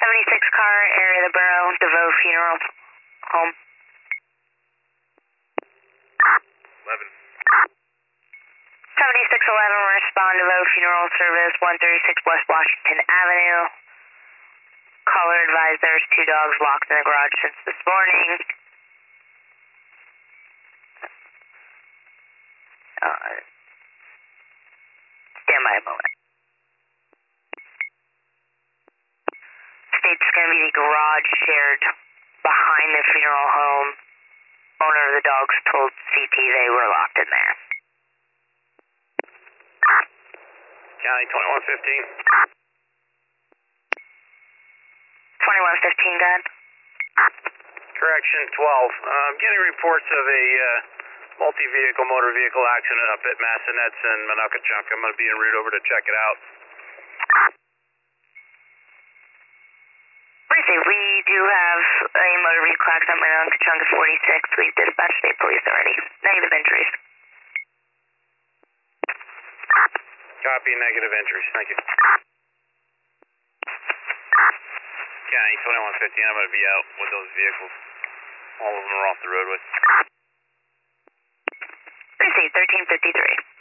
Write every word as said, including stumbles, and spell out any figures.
seventy-six car, area of the borough, DeVoe Funeral Home. eleven. seventy-six eleven, respond DeVoe Funeral Service, one thirty-six West Washington Avenue. Caller advised there's two dogs locked in the garage since this morning. Uh, stand by a moment. State's going to be the garage shared behind the funeral home. Owner of the dogs told C P they were locked in there. County twenty-one fifteen. twenty-one fifteen, go ahead. Correction, twelve. I'm getting reports of a uh, multi-vehicle motor vehicle accident up at Massanuttes and Minocachunk. I'm going to be en route over to check it out. Briefly, we do have a motor vehicle accident at Minocachunk at forty-six. We've dispatched state police already. Negative injuries. Copy, negative injuries. Thank you. County twenty-one fifteen, I'm going to be out with those vehicles. All of them are off the roadway. Briefly, thirteen fifty-three.